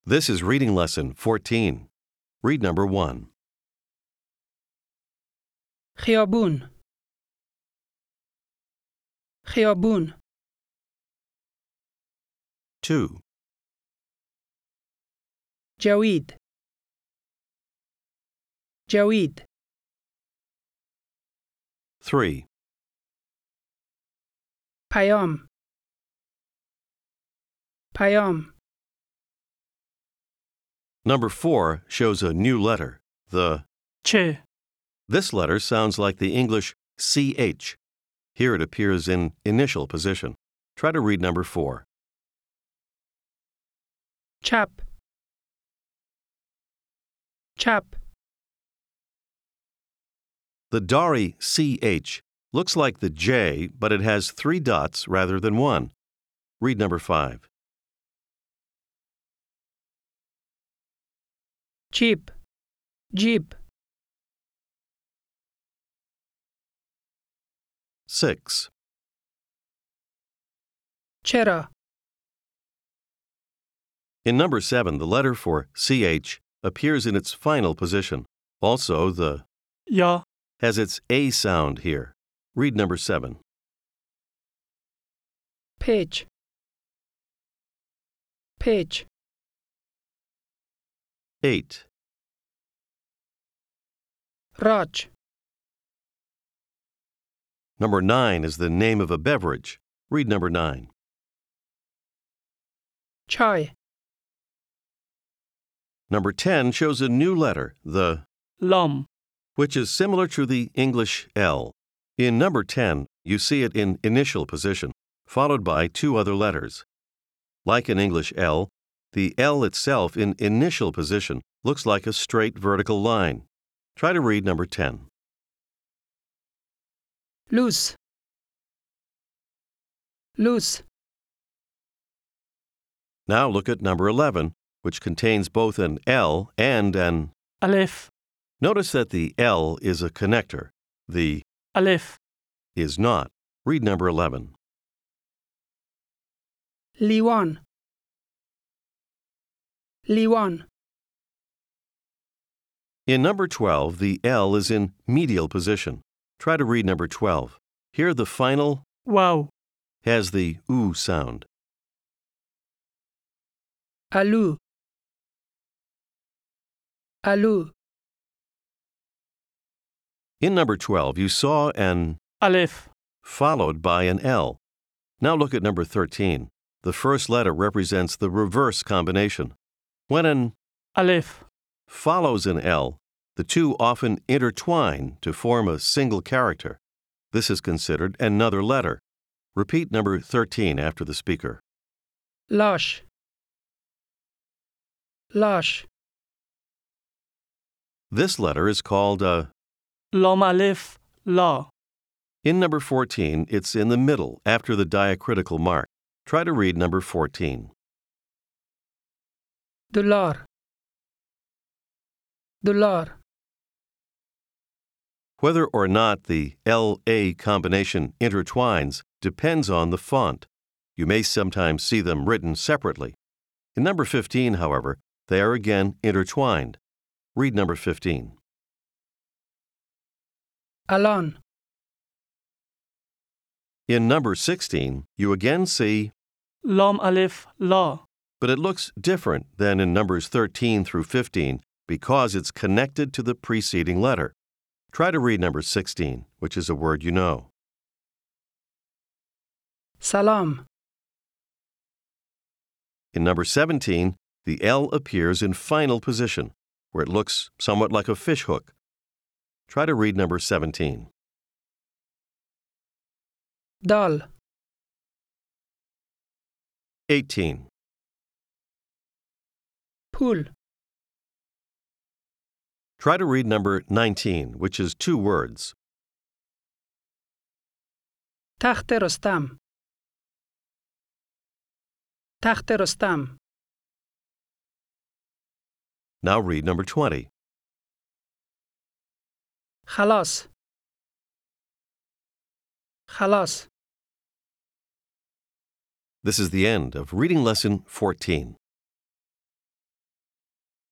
This is Reading Lesson 14. Read number 1. خیابون خیابون 2, جوید جوید 3, پیام پیام Number 4 shows a new letter, the. چه This letter sounds like the English CH. Here it appears in initial position. Try to read number 4. چپ چپ The Dari CH looks like the J, but it has 3 dots rather than 1. Read number 5. چیپ جیپ 6, چرا In number 7, the letter for CH appears in its final position. Also, the یا has its A sound here. Read number 7. پیچ پیچ 8, راج Number 9 is the name of a beverage. Read number 9. چای Number 10 shows a new letter, the, لام which is similar to the English L. In number 10, you see it in initial position, followed by 2 other letters. Like in English L, the L itself in initial position looks like a straight vertical line. Try to read number 10. لوس لوس Now look at number 11, which contains both an L and an. الف Notice that the L is a connector. The الف is not. Read number 11. لیوان لیوان In number 12, the L is in medial position. Try to read number 12. Here the final واو has the oo sound. الو الو In number 12, you saw an الف followed by an L. Now look at number 13. The first letter represents the reverse combination. When an الف follows an L, the two often intertwine to form a single character. This is considered another letter. Repeat number 13 after the speaker. لاش لاش This letter is called a. لام الف لا In number 14, it's in the middle after the diacritical mark. Try to read number 14. دلار دلار Whether or not the LA combination intertwines depends on the font. You may sometimes see them written separately. In number 15, however, they are again intertwined. Read number 15. الان In number 16, you again see, لام الف لا but it looks different than in numbers 13 through 15 because it's connected to the preceding letter. Try to read number 16, which is a word you know. سلام In number 17, the L appears in final position, where it looks somewhat like a fish hook. Try to read number 17. دال 18. پول Try to read number 19, which is 2 words. تخت رستم تخت رستم Now read number 20. خلاص خلاص This is the end of Reading Lesson 14.